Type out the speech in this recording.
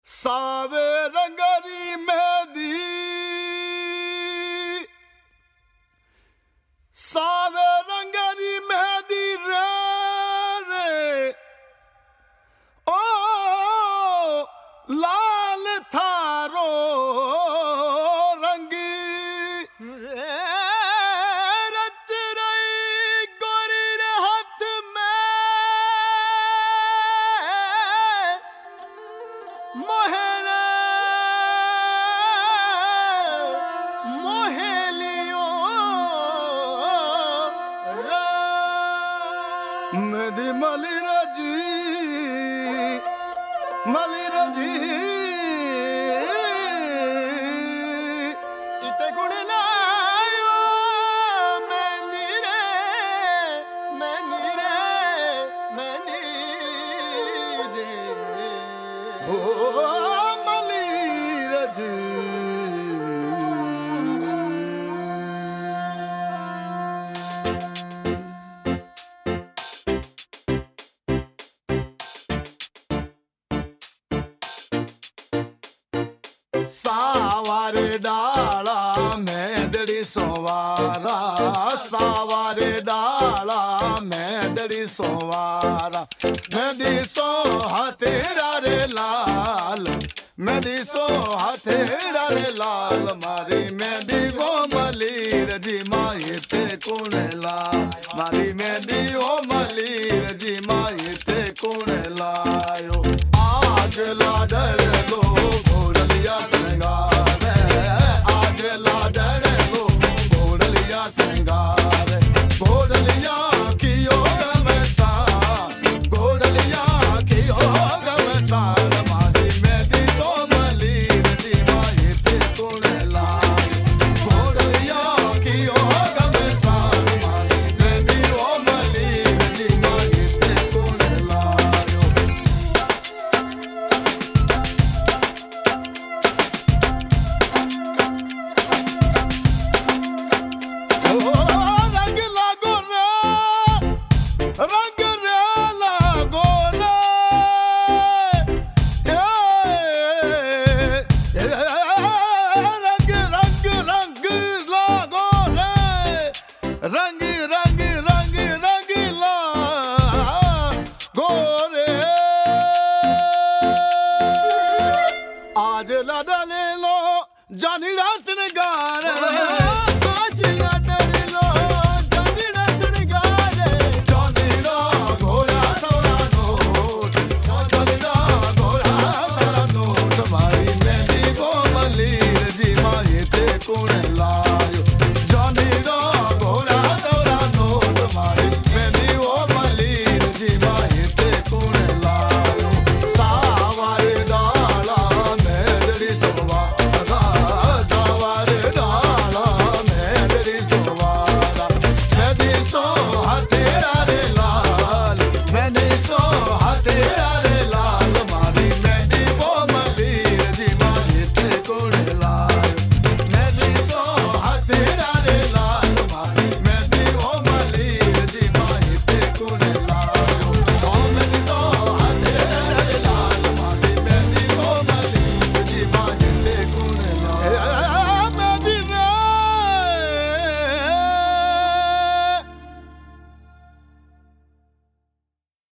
सावे रंगरी मेहदी, सावे रंगरी मेहदी रे रे ओ लाल थारो रंगी रे रच रही गोरी रे हाथ में मोहरा मोहेलियो मेदी मली रजी इते गुण लायो मैनी रे ओ मली रजी सावारे डाला मेदड़ी सोवारा, सावारे डाला मेदड़ी सोवारा, मेदी सो हथेड़ा रे लाल, मेदी सो हथेड़ा रे लाल, मारी मेदी गो मलीर जी माई ते कुणला, मारी मेदी ओ मलीर जी माई ते कुणलायो आज लाडर लो घोड़लिया रंग रंग रंग रंगीला गोरे आज लड़ा ले लो जानी रास नगार